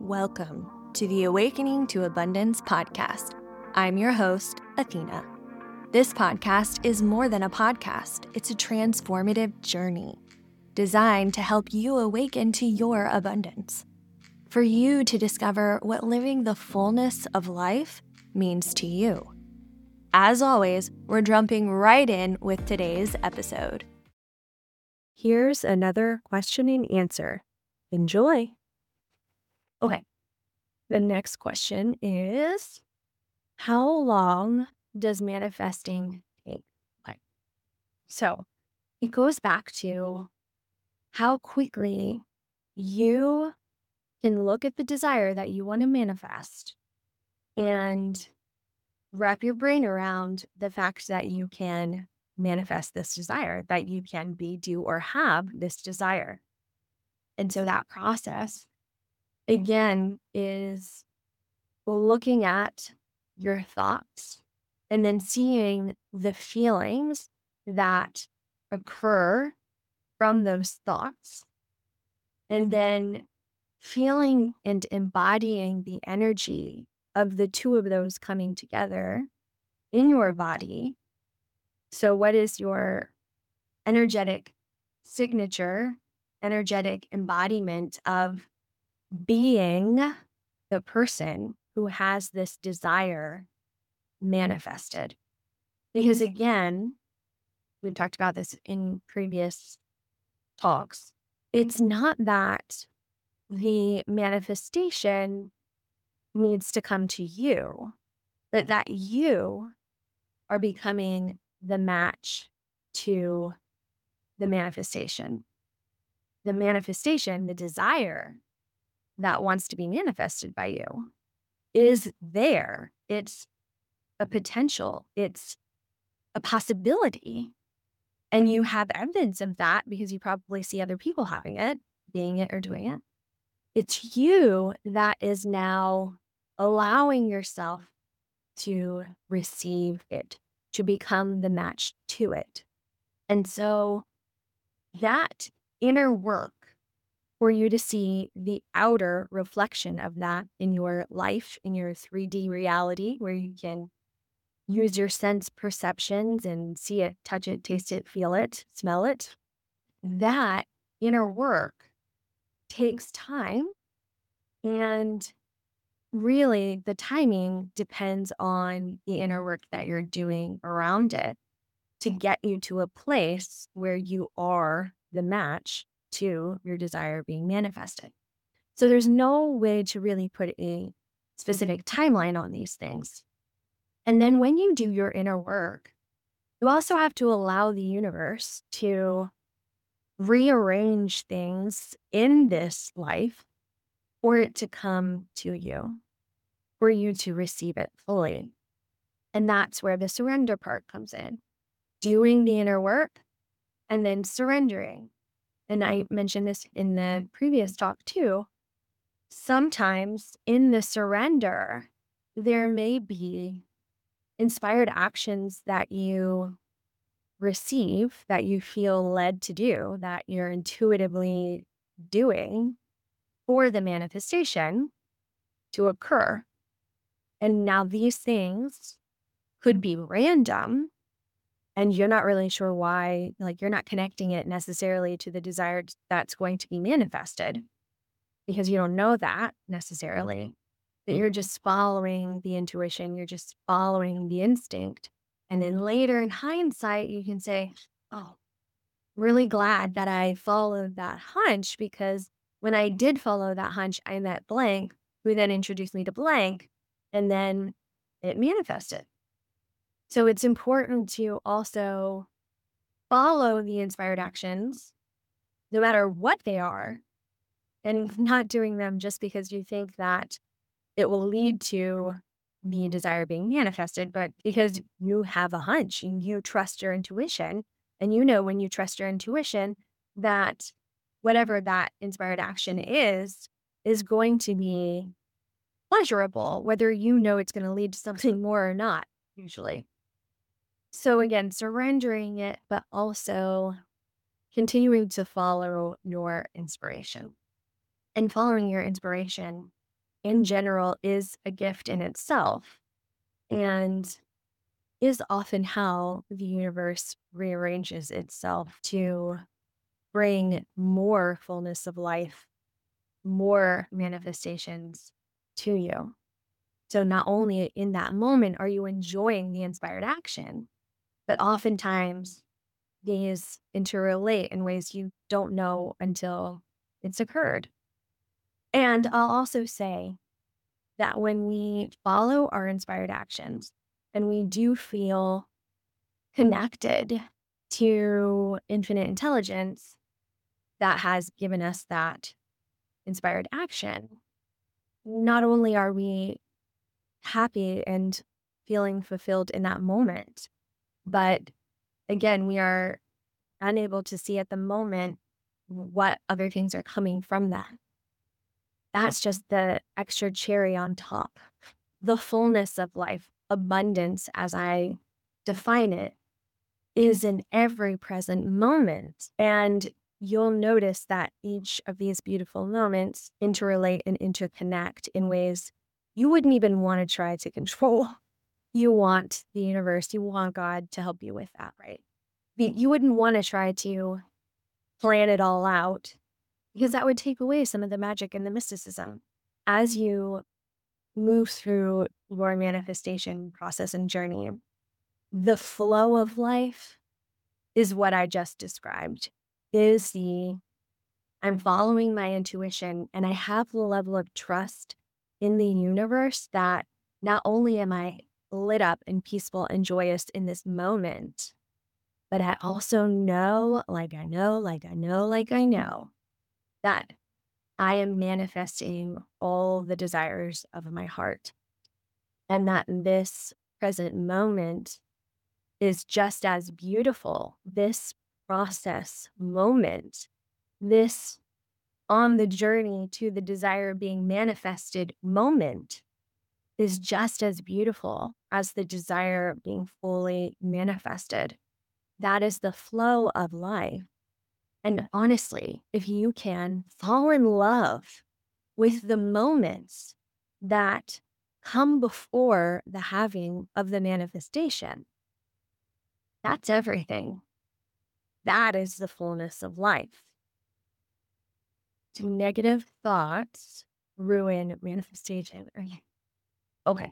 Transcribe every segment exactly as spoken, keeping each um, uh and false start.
Welcome to the Awakening to Abundance podcast. I'm your host, Athena. This podcast is more than a podcast, it's a transformative journey designed to help you awaken to your abundance. For you to discover what living the fullness of life means to you. As always, we're jumping right in with today's episode. Here's another question and answer. Enjoy. Okay, the next question is, how long does manifesting take? Okay. So it goes back to how quickly you can look at the desire that you want to manifest and wrap your brain around the fact that you can manifest this desire, that you can be, do, or have this desire. And so that process, again, is looking at your thoughts and then seeing the feelings that occur from those thoughts, and then feeling and embodying the energy of the two of those coming together in your body. So what is your energetic signature, energetic embodiment of being the person who has this desire manifested? Because again, we've talked about this in previous talks. It's not that the manifestation needs to come to you, but that you are becoming the match to the manifestation. The manifestation, the desire that wants to be manifested by you is there. It's a potential. It's a possibility. And you have evidence of that because you probably see other people having it, being it, or doing it. It's you that is now allowing yourself to receive it, to become the match to it. And so that inner work for you to see the outer reflection of that in your life, in your three D reality, where you can use your sense perceptions and see it, touch it, taste it, feel it, smell it. That inner work takes time, and really the timing depends on the inner work that you're doing around it to get you to a place where you are the match to your desire being manifested. So there's no way to really put a specific timeline on these things. And then when you do your inner work, you also have to allow the universe to rearrange things in this life for it to come to you, for you to receive it fully. And that's where the surrender part comes in. Doing the inner work and then surrendering. And I mentioned this in the previous talk too. Sometimes in the surrender, there may be inspired actions that you receive, that you feel led to do, that you're intuitively doing for the manifestation to occur. And now these things could be random, and you're not really sure why, like you're not connecting it necessarily to the desire that's going to be manifested because you don't know that necessarily. That you're just following the intuition, you're just following the instinct. And then later in hindsight, you can say, oh, really glad that I followed that hunch, because when I did follow that hunch, I met blank, who then introduced me to blank, and then it manifested. So it's important to also follow the inspired actions, no matter what they are, and not doing them just because you think that it will lead to the desire being manifested, but because you have a hunch and you trust your intuition. And you know, when you trust your intuition, that whatever that inspired action is, is going to be pleasurable, whether you know it's going to lead to something more or not, usually. So again, surrendering it, but also continuing to follow your inspiration. And following your inspiration in general is a gift in itself and is often how the universe rearranges itself to bring more fullness of life, more manifestations to you. So not only in that moment are you enjoying the inspired action, but oftentimes these interrelate in ways you don't know until it's occurred. And I'll also say that when we follow our inspired actions and we do feel connected to infinite intelligence that has given us that inspired action, not only are we happy and feeling fulfilled in that moment, but again, we are unable to see at the moment what other things are coming from that. That's just the extra cherry on top. The fullness of life, abundance, as I define it, is in every present moment. And you'll notice that each of these beautiful moments interrelate and interconnect in ways you wouldn't even want to try to control. You want the universe, you want God to help you with that, right? You wouldn't want to try to plan it all out because that would take away some of the magic and the mysticism. As you move through your manifestation process and journey, the flow of life is what I just described. Is the I'm following my intuition and I have the level of trust in the universe that not only am I lit up and peaceful and joyous in this moment, but I also know, like I know, like I know, like I know, that I am manifesting all the desires of my heart. And that this present moment is just as beautiful. This process moment, this on the journey to the desire being manifested moment is just as beautiful as the desire being fully manifested. That is the flow of life. And honestly, if you can fall in love with the moments that come before the having of the manifestation, that's everything. That is the fullness of life. Do negative thoughts ruin manifestation? Okay.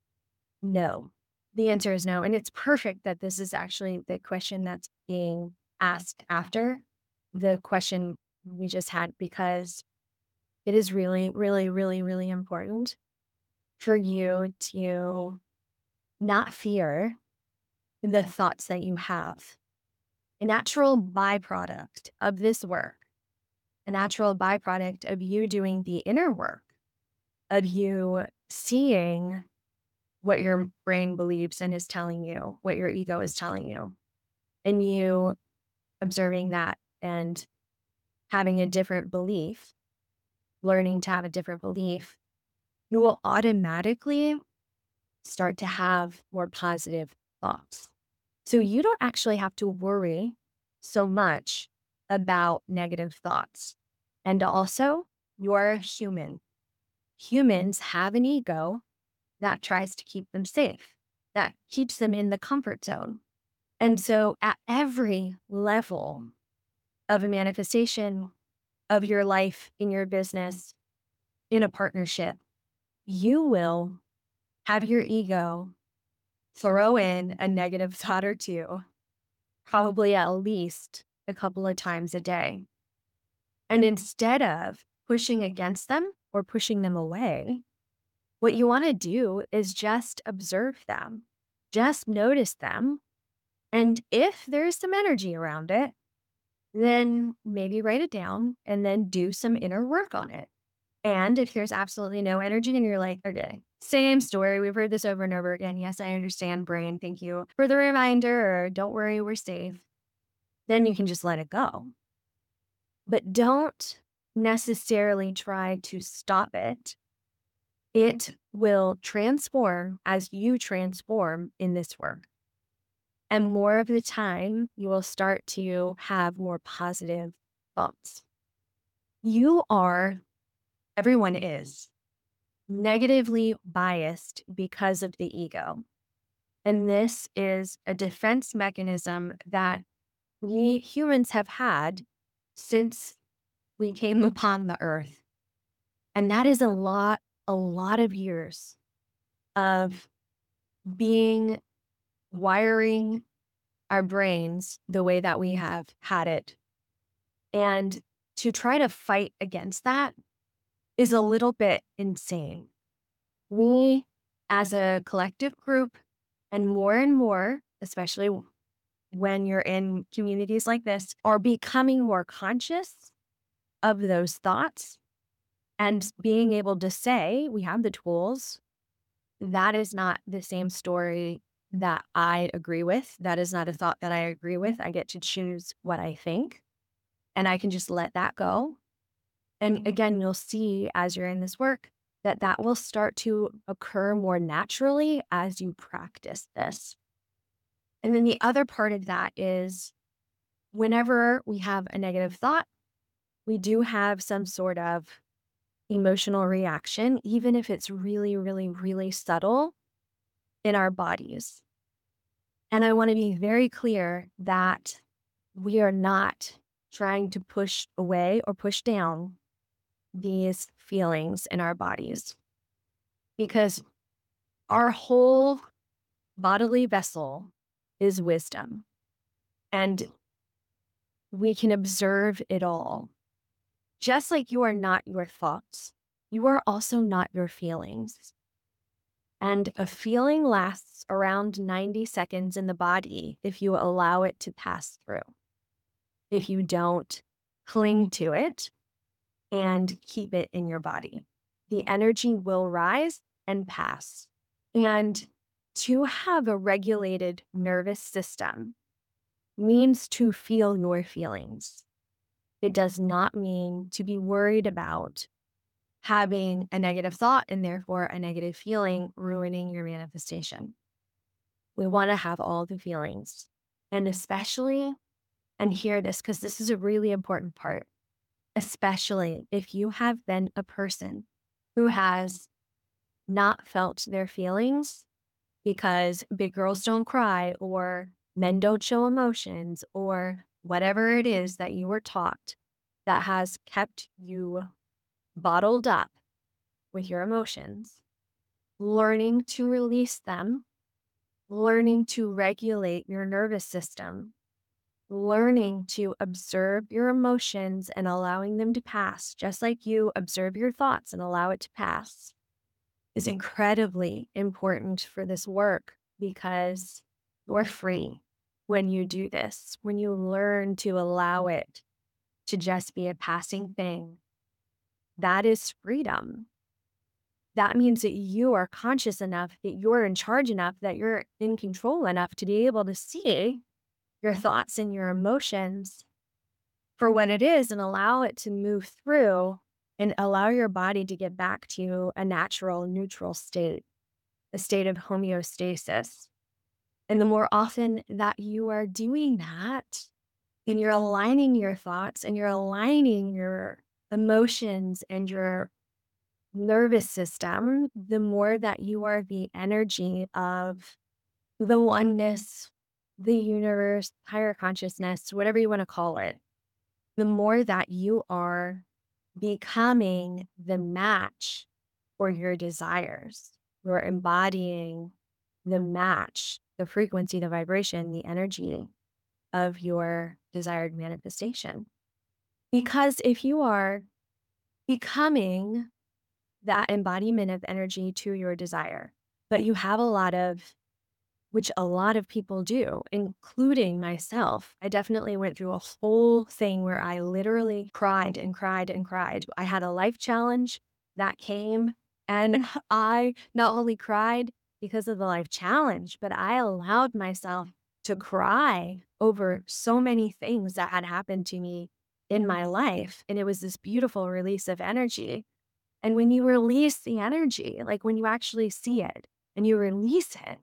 No. The answer is no. And it's perfect that this is actually the question that's being asked after the question we just had, because it is really, really, really, really important for you to not fear the thoughts that you have. A natural byproduct of this work, a natural byproduct of you doing the inner work, of you seeing what your brain believes and is telling you, what your ego is telling you, and you observing that and having a different belief, learning to have a different belief, you will automatically start to have more positive thoughts. So you don't actually have to worry so much about negative thoughts. And also, you're human. Humans have an ego that tries to keep them safe, that keeps them in the comfort zone. And so at every level of a manifestation of your life, in your business, in a partnership, you will have your ego throw in a negative thought or two, probably at least a couple of times a day. And instead of pushing against them or pushing them away, what you want to do is just observe them, just notice them. And if there's some energy around it, then maybe write it down and then do some inner work on it. And if there's absolutely no energy and you're like, okay, same story, we've heard this over and over again. Yes, I understand, brain. Thank you for the reminder, or don't worry, we're safe. Then you can just let it go. But don't necessarily try to stop it. It will transform as you transform in this work. And more of the time, you will start to have more positive thoughts. You are, everyone is, negatively biased because of the ego. And this is a defense mechanism that we humans have had since we came upon the earth. And that is a lot, a lot of years of being, wiring our brains the way that we have had it. And to try to fight against that is a little bit insane. We, as a collective group, and more and more, especially when you're in communities like this, are becoming more conscious of those thoughts and being able to say, we have the tools. That is not the same story that I agree with. That is not a thought that I agree with. I get to choose what I think, and I can just let that go. And again, you'll see as you're in this work that that will start to occur more naturally as you practice this. And then the other part of that is whenever we have a negative thought, we do have some sort of emotional reaction, even if it's really, really, really subtle in our bodies. And I want to be very clear that we are not trying to push away or push down these feelings in our bodies, because our whole bodily vessel is wisdom, and we can observe it all. Just like you are not your thoughts, you are also not your feelings. And a feeling lasts around ninety seconds in the body if you allow it to pass through. If you don't cling to it and keep it in your body, the energy will rise and pass. And to have a regulated nervous system means to feel your feelings. It does not mean to be worried about having a negative thought and therefore a negative feeling ruining your manifestation. We want to have all the feelings. And especially, and hear this because this is a really important part, especially if you have been a person who has not felt their feelings because big girls don't cry or men don't show emotions or whatever it is that you were taught that has kept you bottled up with your emotions. Learning to release them, learning to regulate your nervous system, learning to observe your emotions and allowing them to pass, just like you observe your thoughts and allow it to pass, is incredibly important for this work, because you're free when you do this, when you learn to allow it to just be a passing thing. That is freedom. That means that you are conscious enough, that you're in charge enough, that you're in control enough to be able to see your thoughts and your emotions for what it is and allow it to move through and allow your body to get back to a natural, neutral state, a state of homeostasis. And the more often that you are doing that, and you're aligning your thoughts and you're aligning your emotions and your nervous system, the more that you are the energy of the oneness, the universe, higher consciousness, whatever you want to call it, the more that you are becoming the match for your desires. You're embodying the match, the frequency, the vibration, the energy of your desired manifestation. Because if you are becoming that embodiment of energy to your desire, but you have a lot of, which a lot of people do, including myself. I definitely went through a whole thing where I literally cried and cried and cried. I had a life challenge that came, and I not only cried because of the life challenge, but I allowed myself to cry over so many things that had happened to me in my life. And it was this beautiful release of energy. And when you release the energy, like when you actually see it and you release it,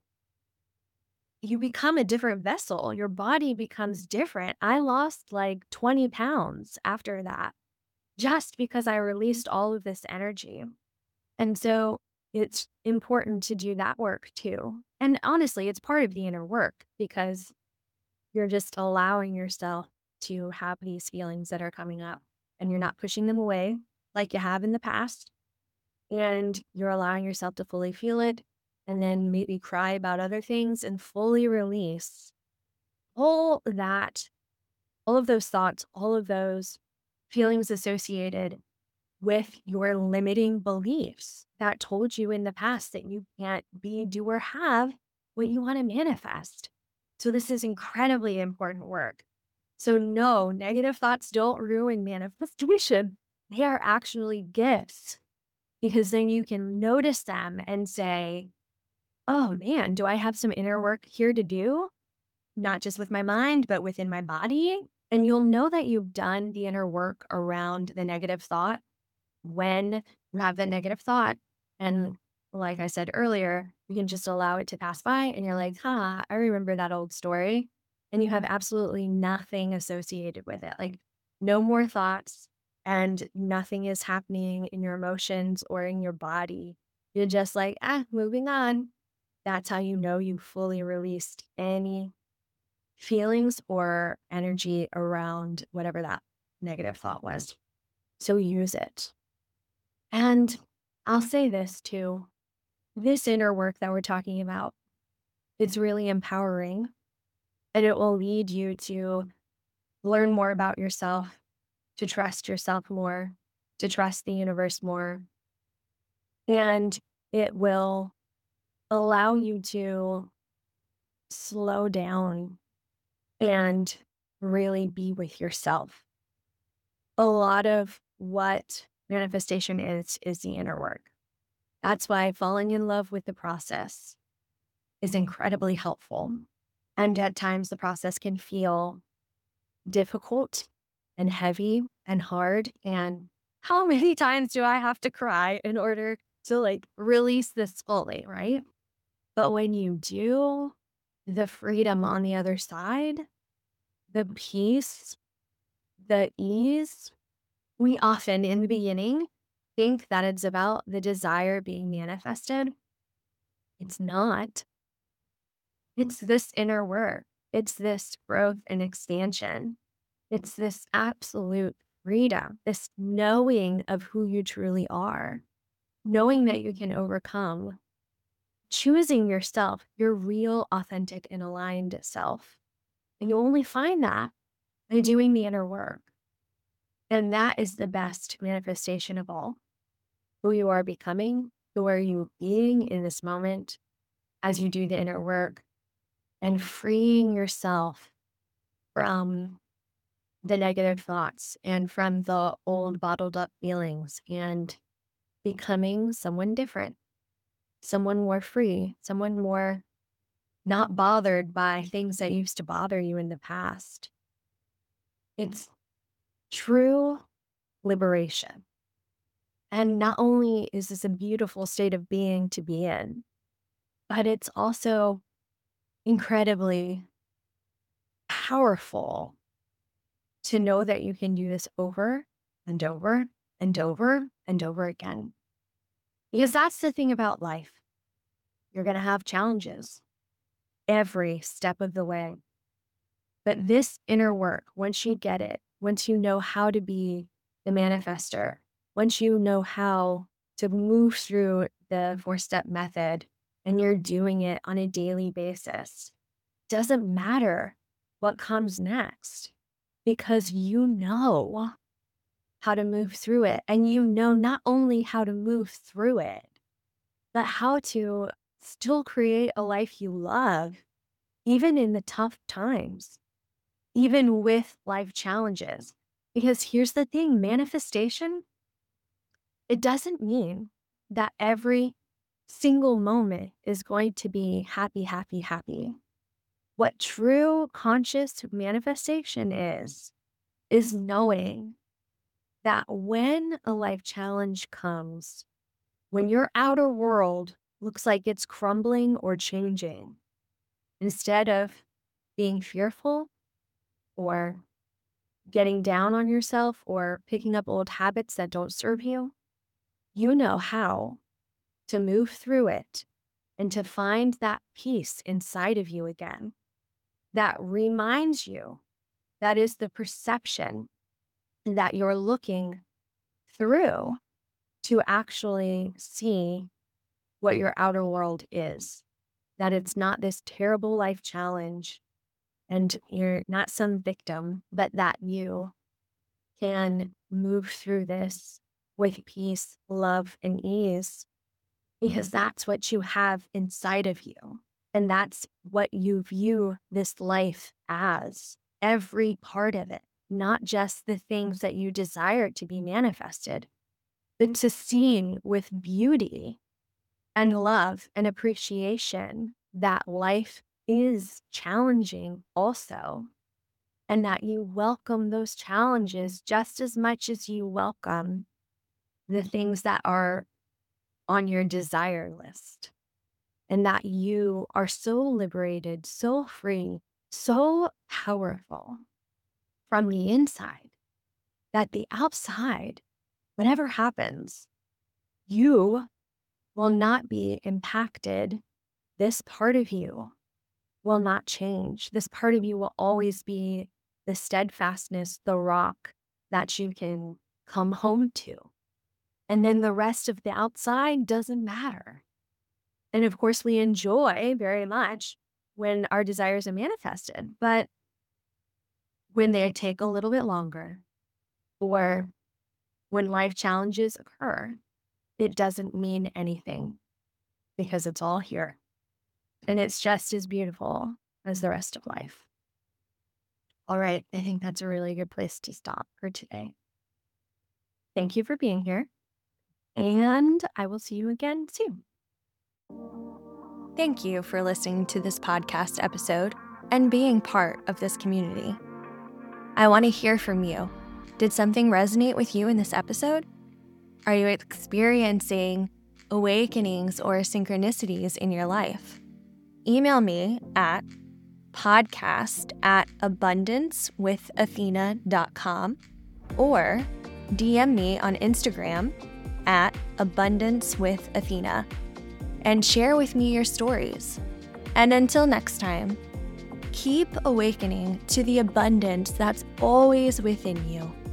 you become a different vessel. Your body becomes different. I lost like twenty pounds after that, just because I released all of this energy. And so it's important to do that work too. And honestly, it's part of the inner work because you're just allowing yourself to have these feelings that are coming up and you're not pushing them away like you have in the past. And you're allowing yourself to fully feel it and then maybe cry about other things and fully release all that, all of those thoughts, all of those feelings associated with your limiting beliefs that told you in the past that you can't be, do, or have what you want to manifest. So, this is incredibly important work. So, no, negative thoughts don't ruin manifestation. They are actually gifts because then you can notice them and say, oh man, do I have some inner work here to do? Not just with my mind, but within my body. And you'll know that you've done the inner work around the negative thought when you have that negative thought. And like I said earlier, you can just allow it to pass by and you're like, huh, I remember that old story. And you have absolutely nothing associated with it. Like no more thoughts and nothing is happening in your emotions or in your body. You're just like, ah, moving on. That's how you know you fully released any feelings or energy around whatever that negative thought was. So use it. And I'll say this too, this inner work that we're talking about, it's really empowering and it will lead you to learn more about yourself, to trust yourself more, to trust the universe more. And it will allow you to slow down and really be with yourself. A lot of what manifestation is, is the inner work. That's why falling in love with the process is incredibly helpful. And at times, the process can feel difficult and heavy and hard. And how many times do I have to cry in order to like release this fully, right? But when you do, the freedom on the other side, the peace, the ease, we often in the beginning think that it's about the desire being manifested. It's not. It's this inner work. It's this growth and expansion. It's this absolute freedom, this knowing of who you truly are, knowing that you can overcome, choosing yourself, your real, authentic, and aligned self. And you only find that by doing the inner work. And that is the best manifestation of all. Who you are becoming, who are you being in this moment as you do the inner work and freeing yourself from the negative thoughts and from the old bottled up feelings and becoming someone different, someone more free, someone more not bothered by things that used to bother you in the past. It's true liberation. And not only is this a beautiful state of being to be in, but it's also incredibly powerful to know that you can do this over and over and over and over again. Because that's the thing about life. You're going to have challenges every step of the way. But this inner work, once you get it, once you know how to be the manifester, once you know how to move through the four-step method and you're doing it on a daily basis, doesn't matter what comes next because you know how to move through it. And you know not only how to move through it, but how to still create a life you love, even in the tough times, even with life challenges. Because here's the thing, manifestation, it doesn't mean that every single moment is going to be happy, happy, happy. What true conscious manifestation is, is knowing that when a life challenge comes, when your outer world looks like it's crumbling or changing, instead of being fearful or getting down on yourself or picking up old habits that don't serve you, you know how to move through it and to find that peace inside of you again that reminds you that is the perception that you're looking through to actually see what your outer world is. That it's not this terrible life challenge and you're not some victim, but that you can move through this with peace, love, and ease, because that's what you have inside of you. And that's what you view this life as, every part of it, not just the things that you desire to be manifested, but to see with beauty and love and appreciation that life is challenging also, and that you welcome those challenges just as much as you welcome the things that are on your desire list, and that you are so liberated, so free, so powerful from the inside that the outside, whatever happens, you will not be impacted. This part of you will not change. This part of you will always be the steadfastness, the rock that you can come home to. And then the rest of the outside doesn't matter. And of course, we enjoy very much when our desires are manifested, but when they take a little bit longer, or when life challenges occur, it doesn't mean anything because it's all here. And it's just as beautiful as the rest of life. All right, I think that's a really good place to stop for today. Thank you for being here, and I will see you again soon. Thank you for listening to this podcast episode and being part of this community. I want to hear from you. Did something resonate with you in this episode? Are you experiencing awakenings or synchronicities in your life? Email me at podcast at abundance with athena dot com or D M me on Instagram at abundance with athena and share with me your stories. And until next time, keep awakening to the abundance that's always within you.